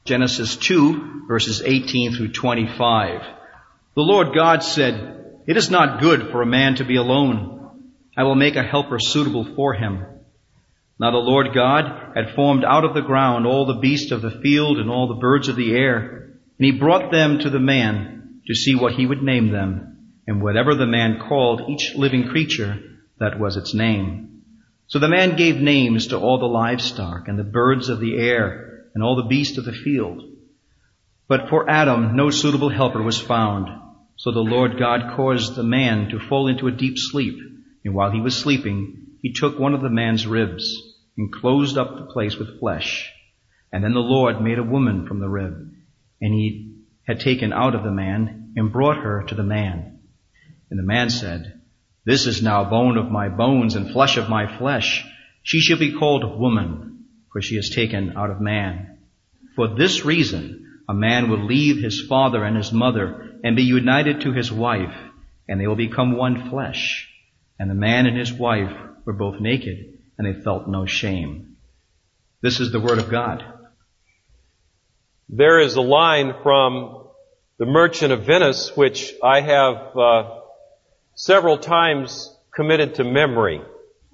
Genesis 2, verses 18 through 25. The Lord God said, "It is not good for a man to be alone. I will make a helper suitable for him." Now the Lord God had formed out of the ground all the beasts of the field and all the birds of the air, and he brought them to the man to see what he would name them. And whatever the man called each living creature, that was its name. So the man gave names to all the livestock and the birds of the air and all the beasts of the field. But for Adam no suitable helper was found. So the Lord God caused the man to fall into a deep sleep. And while he was sleeping, he took one of the man's ribs and closed up the place with flesh. And then the Lord made a woman from the rib, and he had taken out of the man and brought her to the man. And the man said, "This is now bone of my bones and flesh of my flesh. She shall be called woman, for she is taken out of man. For this reason, a man will leave his father and his mother and be united to his wife, and they will become one flesh. And the man and his wife were both naked, and they felt no shame." This is the word of God. There is a line from The Merchant of Venice which I have several times committed to memory.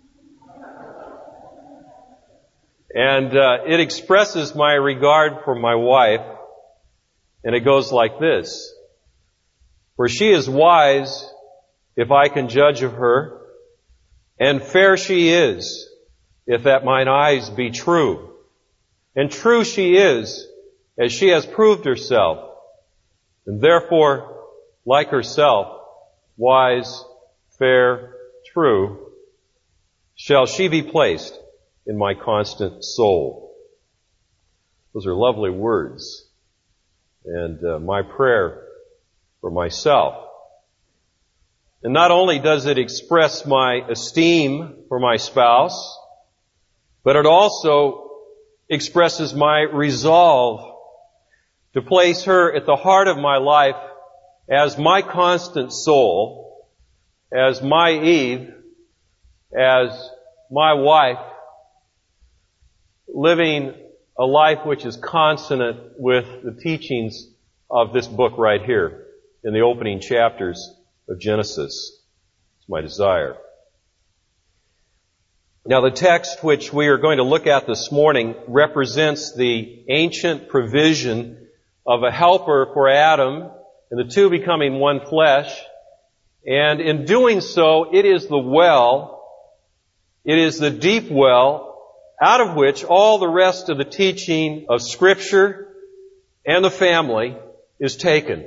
And it expresses my regard for my wife, and it goes like this: "For she is wise, if I can judge of her, and fair she is, if that mine eyes be true. And true she is, as she has proved herself, and therefore, like herself, wise, fair, true, shall she be placed in my constant soul." Those are lovely words, and my prayer for myself. And not only does it express my esteem for my spouse, but it also expresses my resolve to place her at the heart of my life as my constant soul, as my Eve, as my wife, living a life which is consonant with the teachings of this book right here in the opening chapters of Genesis. It's my desire. Now, the text which we are going to look at this morning represents the ancient provision of a helper for Adam and the two becoming one flesh. And in doing so, it is the well, it is the deep well, out of which all the rest of the teaching of Scripture and the family is taken.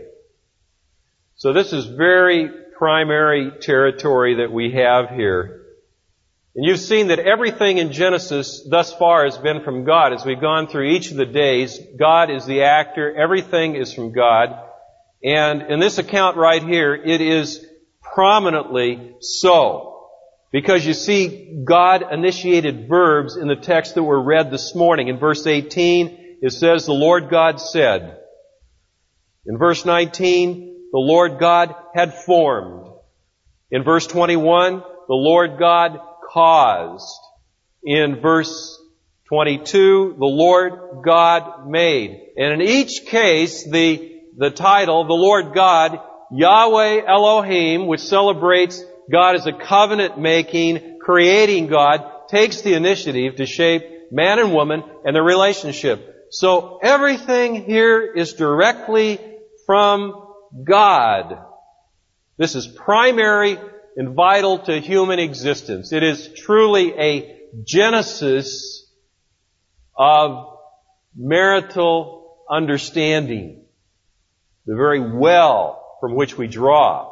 So this is very primary territory that we have here. And you've seen that everything in Genesis thus far has been from God. As we've gone through each of the days, God is the actor. Everything is from God. And in this account right here, it is prominently so. Because you see God-initiated verbs in the text that were read this morning. In verse 18, it says, "The Lord God said." In verse 19, "The Lord God had formed." In verse 21, "The Lord God caused." In verse 22, "The Lord God made." And in each case, the title, "The Lord God," Yahweh Elohim, which celebrates God as a covenant-making, creating God, takes the initiative to shape man and woman and their relationship. So everything here is directly from God. This is primary and vital to human existence. It is truly a genesis of marital understanding, the very well from which we draw.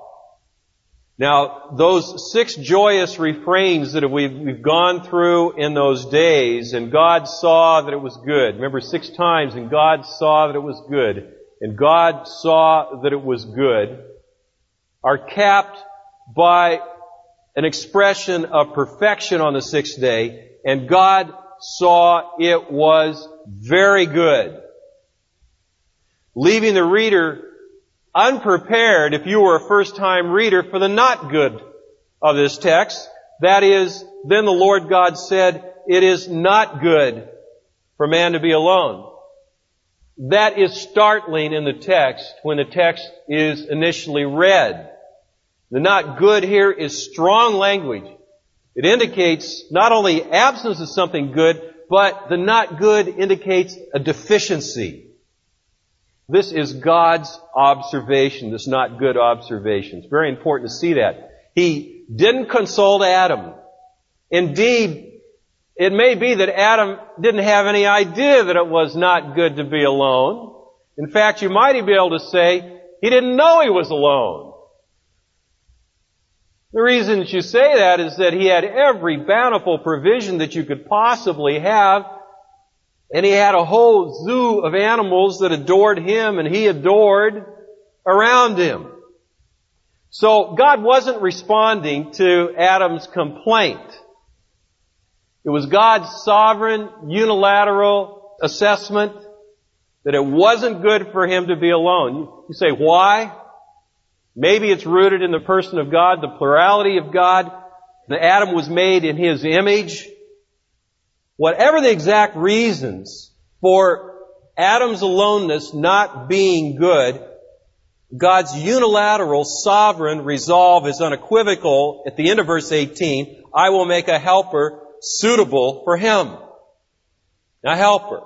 Now, those 6 joyous refrains that we've gone through in those days, and God saw that it was good. Remember, 6 times, and God saw that it was good, and God saw that it was good, are capped by an expression of perfection on the 6th day, and God saw it was very good. Leaving the reader unprepared, if you were a first-time reader, for the not good of this text. That is, then the Lord God said, "It is not good for man to be alone." that is startling in the text when the text is initially read. The not good here is strong language. It indicates not only absence of something good, but the not good indicates a deficiency. This is God's observation, this not good observation. It's very important to see that. He didn't consult Adam. Indeed, it may be that Adam didn't have any idea that it was not good to be alone. In fact, you might be able to say he didn't know he was alone. The reason that you say that is that he had every bountiful provision that you could possibly have, and he had a whole zoo of animals that adored him and he adored around him. So God wasn't responding to Adam's complaint. It was God's sovereign, unilateral assessment that it wasn't good for him to be alone. You say, why? Maybe it's rooted in the person of God, the plurality of God. That Adam was made in his image. Whatever the exact reasons for Adam's aloneness not being good, God's unilateral, sovereign resolve is unequivocal. At the end of verse 18, I will make a helper suitable for him. A helper.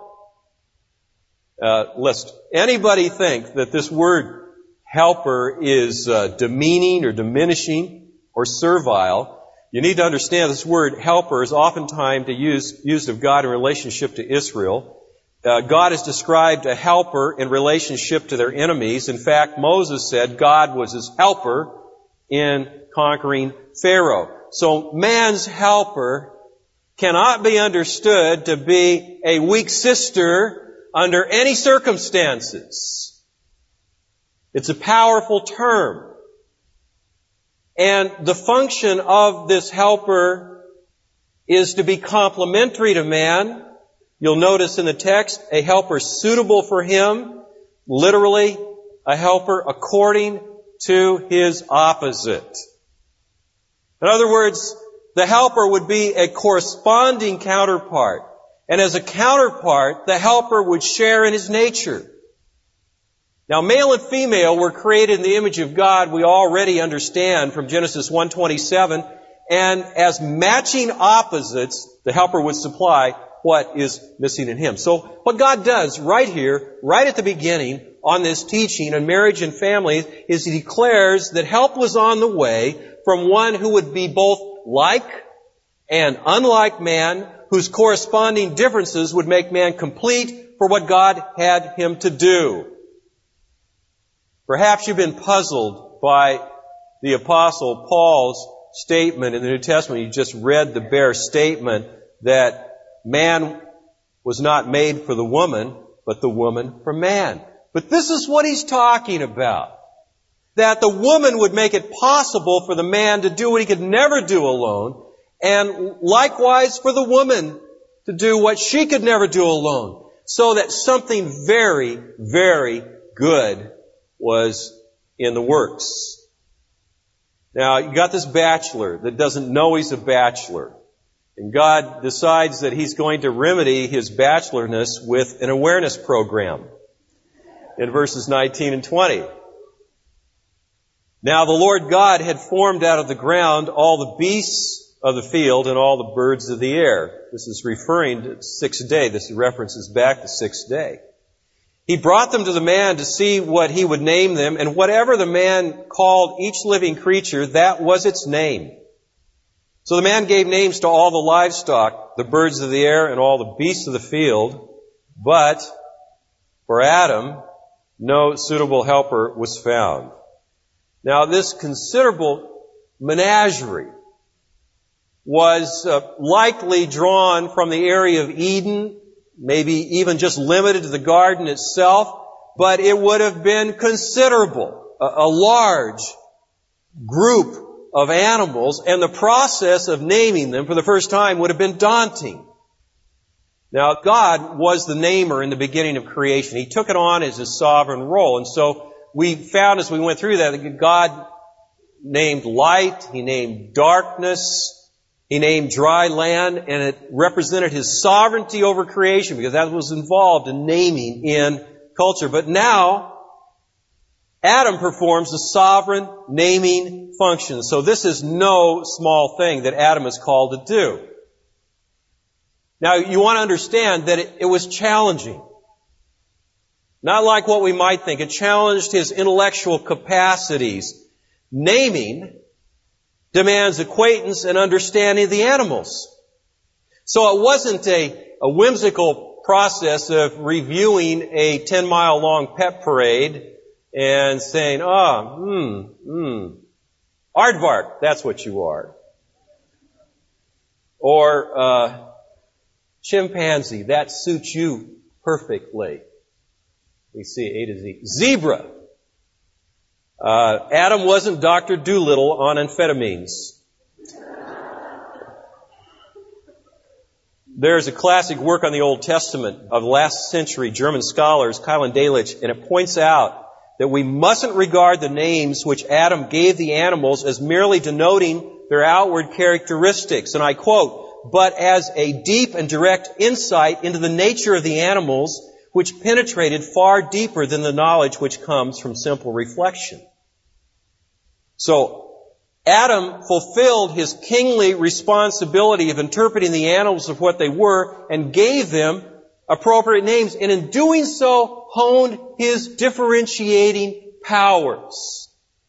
Lest anybody think that this word helper is demeaning or diminishing or servile, you need to understand this word helper is oftentimes used of God in relationship to Israel. God has described a helper in relationship to their enemies. In fact, Moses said God was his helper in conquering Pharaoh. So man's helper cannot be understood to be a weak sister under any circumstances. It's a powerful term. And the function of this helper is to be complementary to man. You'll notice in the text, a helper suitable for him. Literally, a helper according to his opposite. In other words, the helper would be a corresponding counterpart. And as a counterpart, the helper would share in his nature. Now, male and female were created in the image of God, we already understand from Genesis 1:27. And as matching opposites, the helper would supply what is missing in him. So what God does right here, right at the beginning on this teaching on marriage and family, is He declares that help was on the way from one who would be both like and unlike man, whose corresponding differences would make man complete for what God had him to do. Perhaps you've been puzzled by the Apostle Paul's statement in the New Testament. You just read the bare statement that man was not made for the woman, but the woman for man. But this is what he's talking about. That the woman would make it possible for the man to do what he could never do alone, and likewise for the woman to do what she could never do alone. So that something very, very good was in the works. Now, you got this bachelor that doesn't know he's a bachelor. And God decides that He's going to remedy his bachelorness with an awareness program in verses 19 and 20. Now the Lord God had formed out of the ground all the beasts of the field and all the birds of the air. This is referring to the sixth day. This references back to the sixth day. He brought them to the man to see what he would name them, and whatever the man called each living creature, that was its name. So the man gave names to all the livestock, the birds of the air, and all the beasts of the field. But for Adam, no suitable helper was found. Now, this considerable menagerie was likely drawn from the area of Eden, maybe even just limited to the garden itself, but it would have been considerable, a large group of animals, and the process of naming them for the first time would have been daunting. Now, God was the namer in the beginning of creation. He took it on as His sovereign role. And so we found as we went through that God named light, He named darkness, He named dry land, and it represented His sovereignty over creation because that was involved in naming in culture. But now, Adam performs the sovereign naming function. So this is no small thing that Adam is called to do. Now, you want to understand that it was challenging. Not like what we might think. It challenged his intellectual capacities. Naming demands acquaintance and understanding of the animals. So it wasn't a whimsical process of reviewing a 10-mile-long pet parade and saying, aardvark, that's what you are. Or, chimpanzee, that suits you perfectly. We see A to Z. Zebra. Adam wasn't Dr. Doolittle on amphetamines. There's a classic work on the Old Testament of last century German scholars, Keil and Delitzsch, and it points out that we mustn't regard the names which Adam gave the animals as merely denoting their outward characteristics. And I quote, but as a deep and direct insight into the nature of the animals, which penetrated far deeper than the knowledge which comes from simple reflection. So, Adam fulfilled his kingly responsibility of interpreting the animals of what they were and gave them appropriate names, and in doing so, honed his differentiating powers.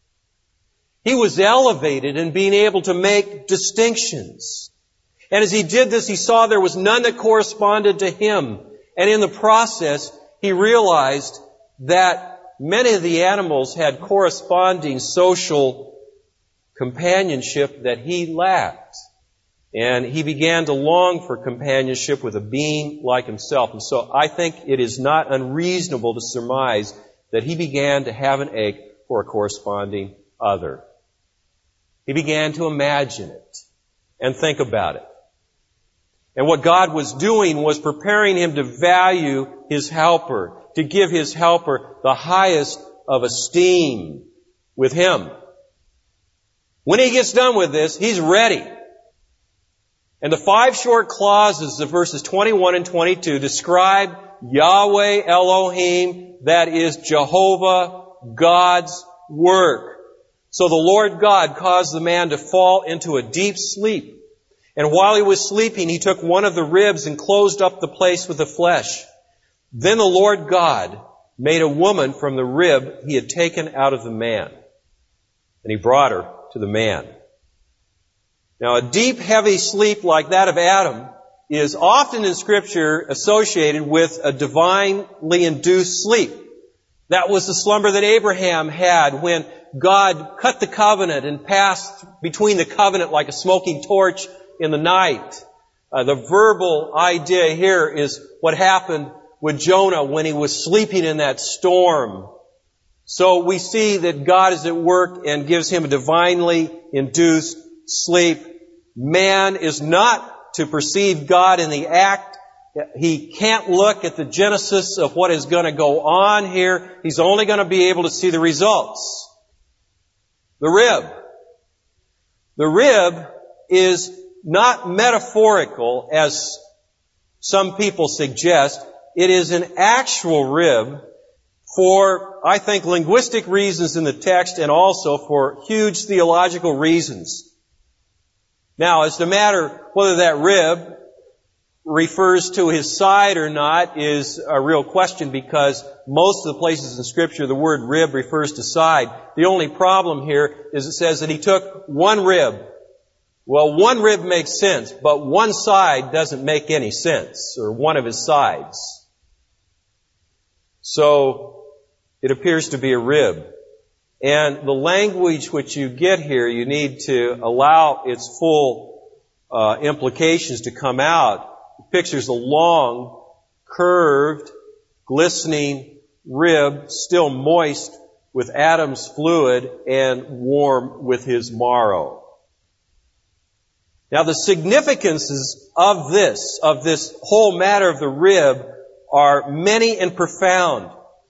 He was elevated in being able to make distinctions. And as he did this, he saw there was none that corresponded to him. And in the process, he realized that many of the animals had corresponding social companionship that he lacked. And he began to long for companionship with a being like himself. And so I think it is not unreasonable to surmise that he began to have an ache for a corresponding other. He began to imagine it and think about it. And what God was doing was preparing him to value his helper, to give his helper the highest of esteem with him. When he gets done with this, he's ready. And the 5 short clauses of verses 21 and 22 describe Yahweh Elohim, that is Jehovah, God's work. So the Lord God caused the man to fall into a deep sleep. And while he was sleeping, he took one of the ribs and closed up the place with the flesh. Then the Lord God made a woman from the rib he had taken out of the man. And he brought her to the man. Now, a deep, heavy sleep like that of Adam is often in Scripture associated with a divinely induced sleep. That was the slumber that Abraham had when God cut the covenant and passed between the covenant like a smoking torch in the night. The verbal idea here is what happened with Jonah when he was sleeping in that storm. So we see that God is at work and gives him a divinely induced sleep. Man is not to perceive God in the act. He can't look at the genesis of what is going to go on here. He's only going to be able to see the results. The rib. The rib is not metaphorical, as some people suggest. It is an actual rib for, I think, linguistic reasons in the text and also for huge theological reasons. Now, as to matter whether that rib refers to his side or not is a real question, because most of the places in Scripture the word rib refers to side. The only problem here is it says that he took one rib. Well, one rib makes sense, but one side doesn't make any sense, or one of his sides. So, it appears to be a rib. And the language which you get here, you need to allow its full implications to come out. It pictures a long, curved, glistening rib, still moist with Adam's fluid and warm with his marrow. Now, the significances of this whole matter of the rib, are many and profound.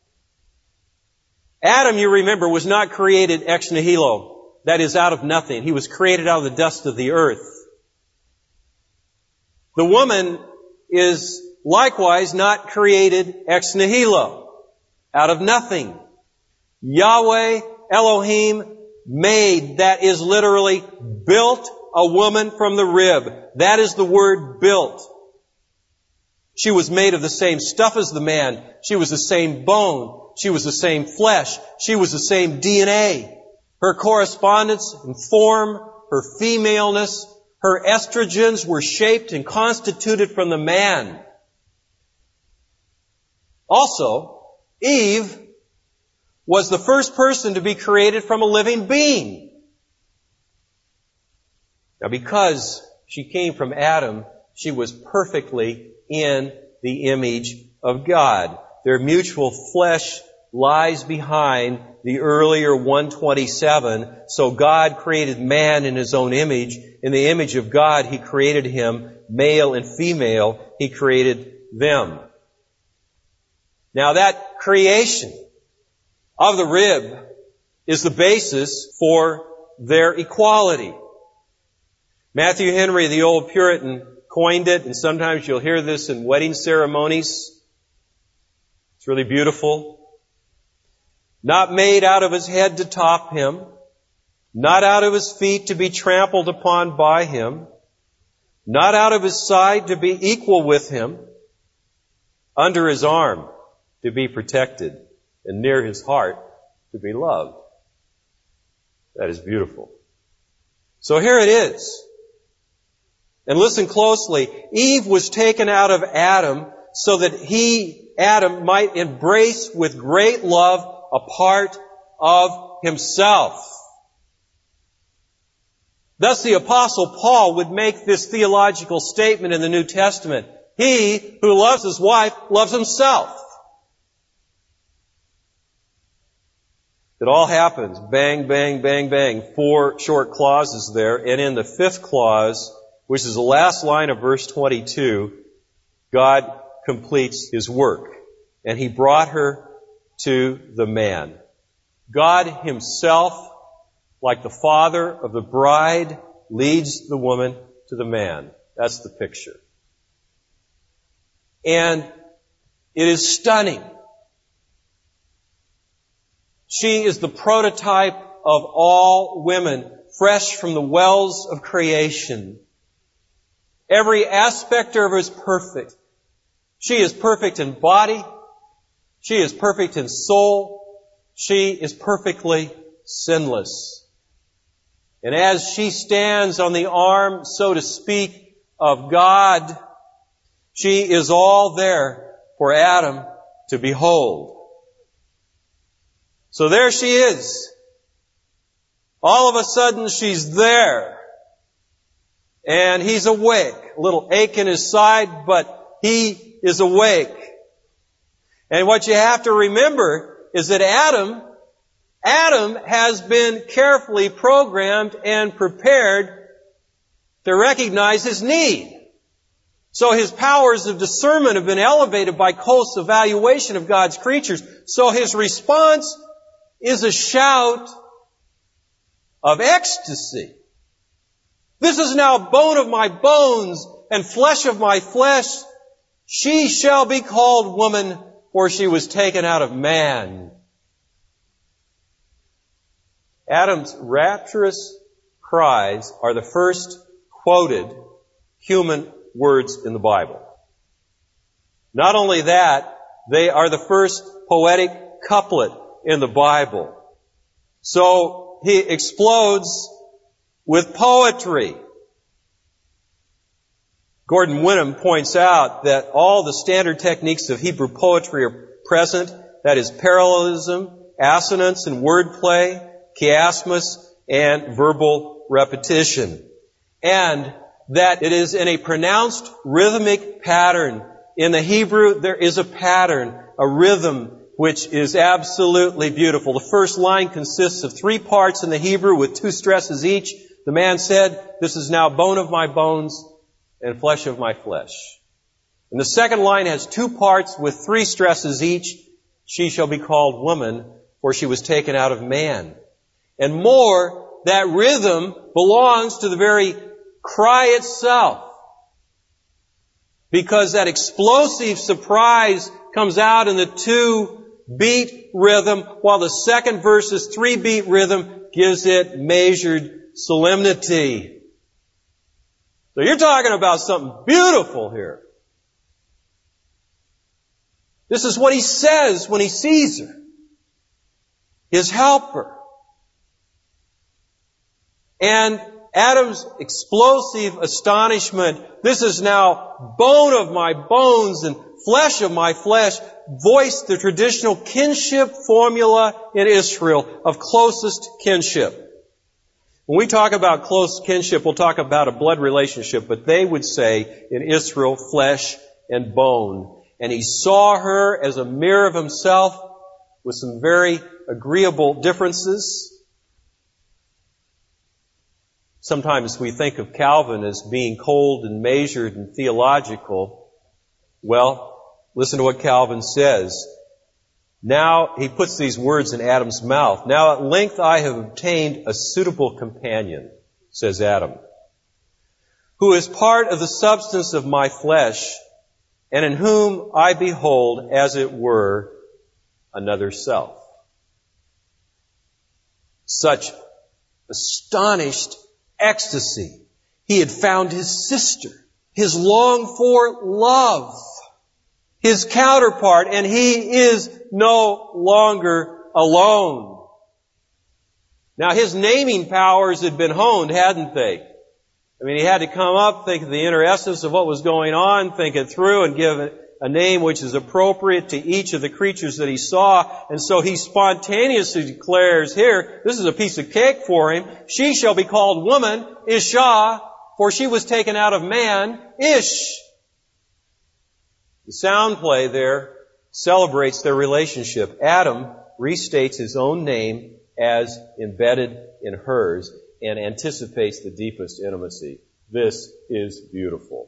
Adam, you remember, was not created ex nihilo. That is, out of nothing. He was created out of the dust of the earth. The woman is likewise not created ex nihilo. out of nothing. Yahweh Elohim made, that is literally built, a woman from the rib. That is the word built. She was made of the same stuff as the man. She was the same bone. She was the same flesh. She was the same DNA. Her correspondence and form, her femaleness, her estrogens were shaped and constituted from the man. Also, Eve was the first person to be created from a living being. Now, because she came from Adam, she was perfectly in the image of God. Their mutual flesh lies behind the earlier 127. So God created man in His own image. In the image of God, He created him, male and female. He created them. Now that creation of the rib is the basis for their equality. Matthew Henry, the old Puritan, coined it, and sometimes you'll hear this in wedding ceremonies. It's really beautiful. Not made out of his head to top him, not out of his feet to be trampled upon by him, not out of his side to be equal with him, under his arm to be protected, and near his heart to be loved. That is beautiful. So here it is. And listen closely. Eve was taken out of Adam so that Adam, might embrace with great love a part of himself. Thus the Apostle Paul would make this theological statement in the New Testament. He who loves his wife loves himself. It all happens. Bang, bang, bang, bang. 4 short clauses there. And in the 5th clause, which is the last line of verse 22, God completes His work. And He brought her to the man. God Himself, like the father of the bride, leads the woman to the man. That's the picture. And it is stunning. She is the prototype of all women, fresh from the wells of creation. Every aspect of her is perfect. She is perfect in body. She is perfect in soul. She is perfectly sinless. And as she stands on the arm, so to speak, of God, she is all there for Adam to behold. So there she is. All of a sudden she's there. And he's awake. A little ache in his side, but he is awake. And what you have to remember is that Adam has been carefully programmed and prepared to recognize his need. So his powers of discernment have been elevated by close evaluation of God's creatures. So his response is a shout of ecstasy. This is now bone of my bones and flesh of my flesh. She shall be called woman, for she was taken out of man. Adam's rapturous cries are the first quoted human words in the Bible. Not only that, they are the first poetic couplet in the Bible. So he explodes with poetry. Gordon Wenham points out that all the standard techniques of Hebrew poetry are present. That is parallelism, assonance and wordplay, chiasmus, and verbal repetition. And that it is in a pronounced rhythmic pattern. In the Hebrew, there is a pattern, a rhythm, which is absolutely beautiful. The first line consists of 3 parts in the Hebrew with 2 stresses each. The man said, "This is now bone of my bones and flesh of my flesh." And the second line has 2 parts with 3 stresses each. She shall be called woman, for she was taken out of man. And more, that rhythm belongs to the very cry itself. Because that explosive surprise comes out in the 2 beat rhythm, while the second verse's 3-beat rhythm gives it measured solemnity. So you're talking about something beautiful here. This is what he says when he sees her. His helper. And Adam's explosive astonishment, this is now bone of my bones and flesh of my flesh, voiced the traditional kinship formula in Israel of closest kinship. When we talk about close kinship, we'll talk about a blood relationship, but they would say in Israel, flesh and bone. And he saw her as a mirror of himself with some very agreeable differences. Sometimes we think of Calvin as being cold and measured and theological. Well, listen to what Calvin says. Now, he puts these words in Adam's mouth. Now at length I have obtained a suitable companion, says Adam, who is part of the substance of my flesh, and in whom I behold, as it were, another self. Such astonished ecstasy. He had found his sister, his longed-for love, his counterpart, and he is no longer alone. Now, his naming powers had been honed, hadn't they? I mean, he had to come up, think of the inner essence of what was going on, think it through, and give a name which is appropriate to each of the creatures that he saw. And so he spontaneously declares here, this is a piece of cake for him, she shall be called woman, Isha, for she was taken out of man, Ish. The sound play there celebrates their relationship. Adam restates his own name as embedded in hers and anticipates the deepest intimacy. This is beautiful.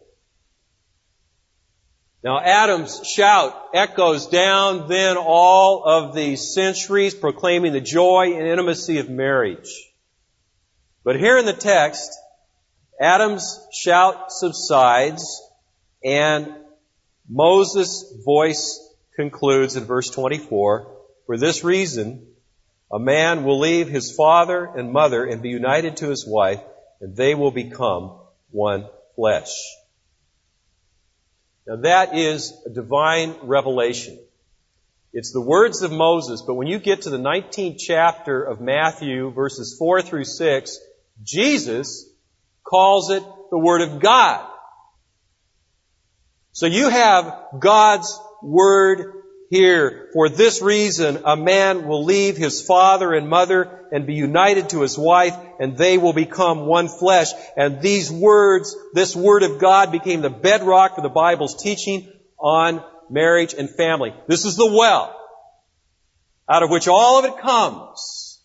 Now Adam's shout echoes down then all of the centuries, proclaiming the joy and intimacy of marriage. But here in the text, Adam's shout subsides and Moses' voice concludes in verse 24, for this reason, a man will leave his father and mother and be united to his wife, and they will become one flesh. Now that is a divine revelation. It's the words of Moses, but when you get to the 19th chapter of Matthew, verses 4 through 6, Jesus calls it the Word of God. So you have God's Word here. For this reason, a man will leave his father and mother and be united to his wife, and they will become one flesh. And these words, this Word of God became the bedrock for the Bible's teaching on marriage and family. This is the well out of which all of it comes.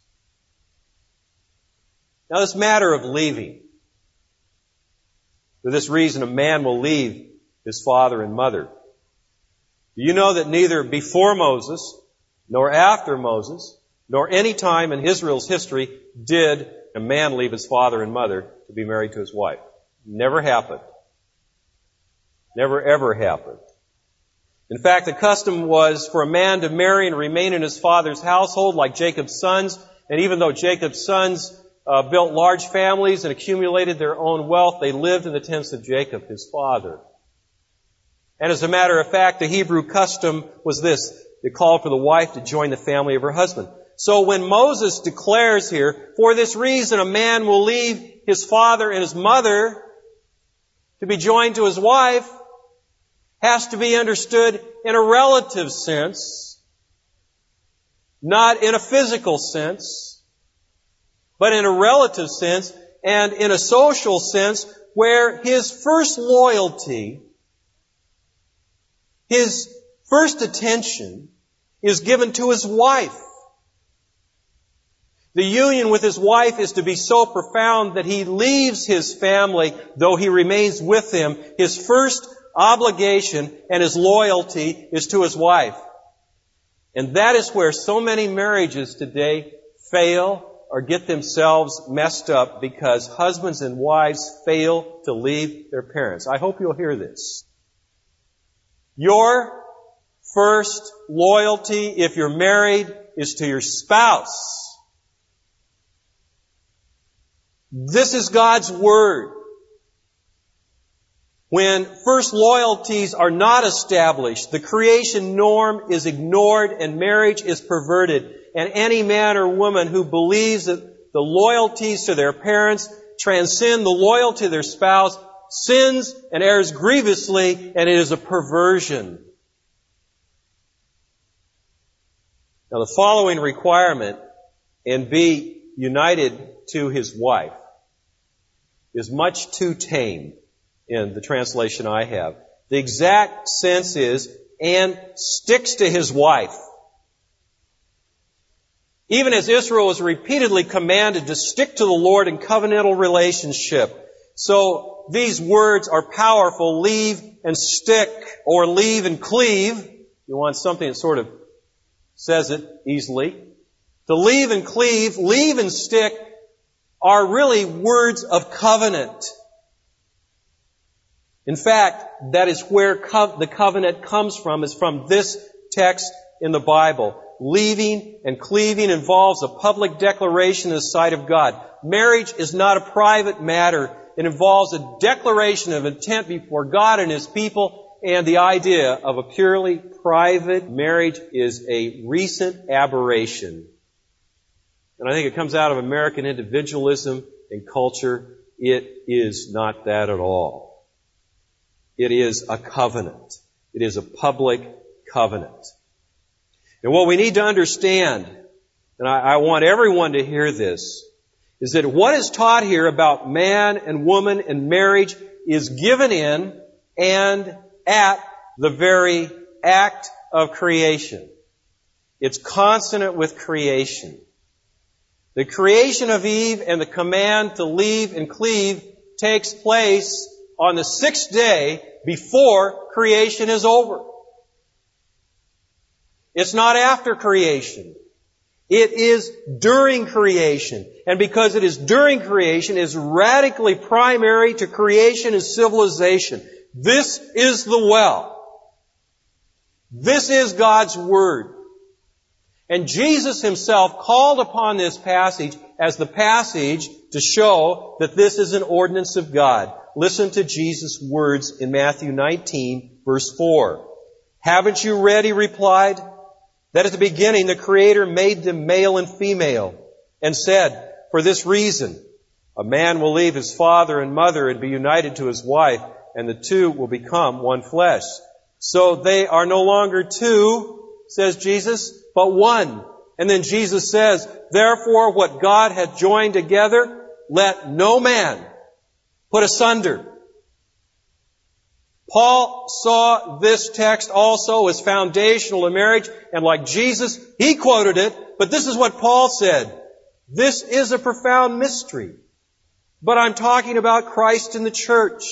Now this matter of leaving. For this reason, a man will leave his father and mother. Do you know that neither before Moses, nor after Moses, nor any time in Israel's history did a man leave his father and mother to be married to his wife? Never happened. Never ever happened. In fact, the custom was for a man to marry and remain in his father's household like Jacob's sons. And even though Jacob's sons built large families and accumulated their own wealth, they lived in the tents of Jacob, his father. And as a matter of fact, the Hebrew custom was this. It called for the wife to join the family of her husband. So when Moses declares here, for this reason a man will leave his father and his mother to be joined to his wife, has to be understood in a relative sense, not in a physical sense, but in a relative sense and in a social sense where his first loyalty, his first attention is given to his wife. The union with his wife is to be so profound that he leaves his family, though he remains with them. His first obligation and his loyalty is to his wife. And that is where so many marriages today fail or get themselves messed up because husbands and wives fail to leave their parents. I hope you'll hear this. Your first loyalty, if you're married, is to your spouse. This is God's Word. When first loyalties are not established, the creation norm is ignored and marriage is perverted. And any man or woman who believes that the loyalties to their parents transcend the loyalty to their spouse sins and errs grievously, and it is a perversion. Now, the following requirement, and be united to his wife, is much too tame in the translation I have. The exact sense is, and sticks to his wife. Even as Israel was repeatedly commanded to stick to the Lord in covenantal relationship. So these words are powerful, leave and stick, or leave and cleave. You want something that sort of says it easily. To leave and cleave, leave and stick are really words of covenant. In fact, that is where the covenant comes from, is from this text in the Bible. Leaving and cleaving involves a public declaration in the sight of God. Marriage is not a private matter. It involves a declaration of intent before God and His people, and the idea of a purely private marriage is a recent aberration. And I think it comes out of American individualism and culture. It is not that at all. It is a covenant. It is a public covenant. And what we need to understand, and I want everyone to hear this, is that what is taught here about man and woman and marriage is given in and at the very act of creation. It's consonant with creation. The creation of Eve and the command to leave and cleave takes place on the sixth day before creation is over. It's not after creation. It is during creation. And because it is during creation, it is radically primary to creation and civilization. This is the well. This is God's Word. And Jesus Himself called upon this passage as the passage to show that this is an ordinance of God. Listen to Jesus' words in Matthew 19, verse 4. Haven't you read, He replied, that at the beginning the Creator made them male and female, and said, for this reason, a man will leave his father and mother and be united to his wife, and the two will become one flesh. So they are no longer two, says Jesus, but one. And then Jesus says, therefore what God hath joined together, let no man put asunder. Paul saw this text also as foundational to marriage, and like Jesus, he quoted it, but this is what Paul said. This is a profound mystery, but I'm talking about Christ and the church.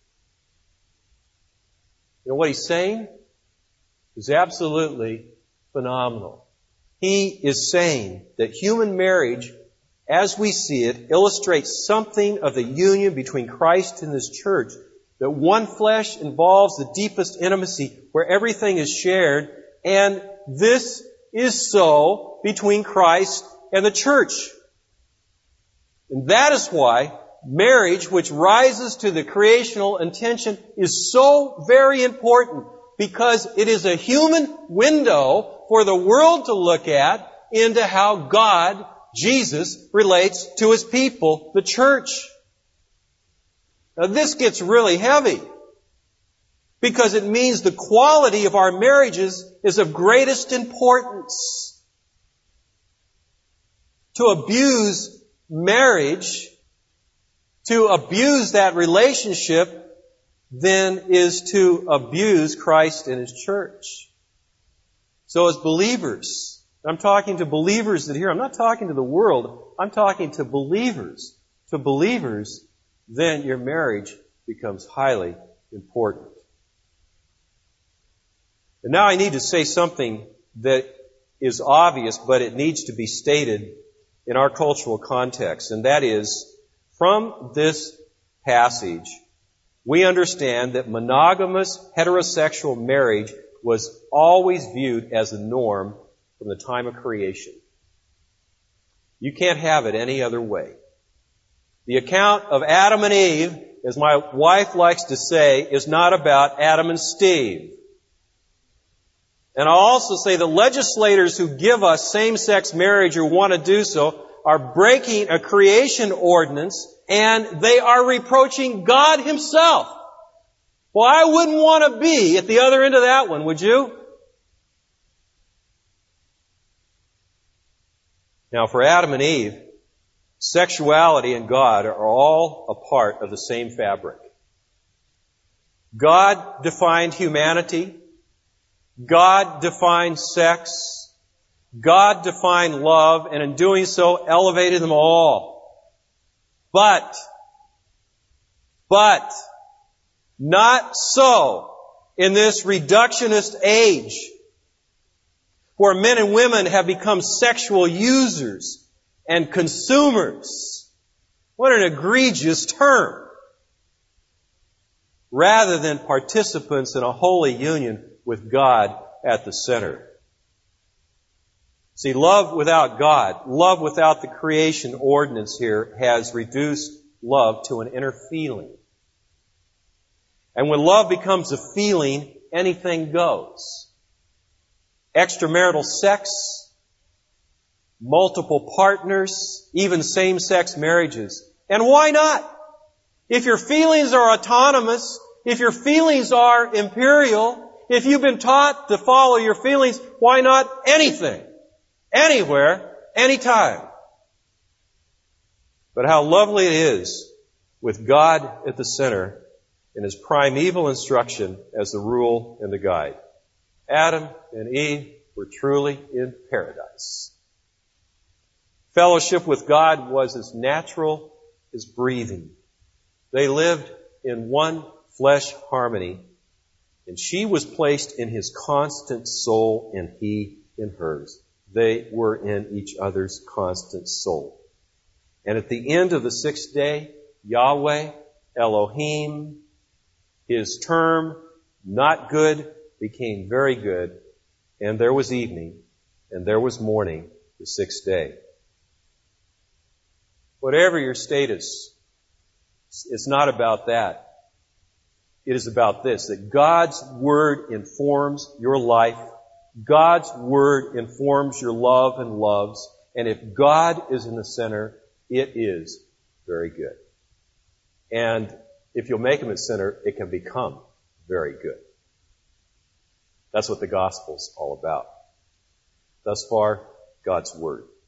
You know what he's saying? Is absolutely phenomenal. He is saying that human marriage, as we see it, illustrates something of the union between Christ and His church. That one flesh involves the deepest intimacy where everything is shared, and this is so between Christ and the church. And that is why marriage, which rises to the creational intention, is so very important, because it is a human window for the world to look at into how God, Jesus, relates to His people, the church. Now this gets really heavy, because it means the quality of our marriages is of greatest importance. To abuse marriage, to abuse that relationship, then is to abuse Christ and His church. So as believers, I'm talking to believers that here, I'm not talking to the world, I'm talking to believers. To believers, then your marriage becomes highly important. And now I need to say something that is obvious, but it needs to be stated in our cultural context. And that is, from this passage, we understand that monogamous heterosexual marriage was always viewed as a norm from the time of creation. You can't have it any other way. The account of Adam and Eve, as my wife likes to say, is not about Adam and Steve. And I'll also say the legislators who give us same-sex marriage or want to do so are breaking a creation ordinance, and they are reproaching God Himself. Well, I wouldn't want to be at the other end of that one, would you? Now, for Adam and Eve, sexuality and God are all a part of the same fabric. God defined humanity. God defined sex. God defined love, and in doing so, elevated them all. But, not so in this reductionist age, where men and women have become sexual users and consumers. What an egregious term. Rather than participants in a holy union with God at the center. See, love without God, love without the creation ordinance here, has reduced love to an inner feeling. And when love becomes a feeling, anything goes. Extramarital sex, multiple partners, even same-sex marriages. And why not? If your feelings are autonomous, if your feelings are imperial, if you've been taught to follow your feelings, why not anything? Anywhere, anytime. But how lovely it is with God at the center in His primeval instruction as the rule and the guide. Adam and Eve were truly in paradise. Fellowship with God was as natural as breathing. They lived in one flesh harmony, and she was placed in His constant soul and He in hers. They were in each other's constant soul. And at the end of the sixth day, Yahweh, Elohim, His term, not good, became very good, and there was evening, and there was morning, the sixth day. Whatever your status, it's not about that. It is about this, that God's Word informs your life. God's Word informs your love and loves. And if God is in the center, it is very good. And if you'll make Him at center, it can become very good. That's what the gospel's all about. Thus far, God's Word.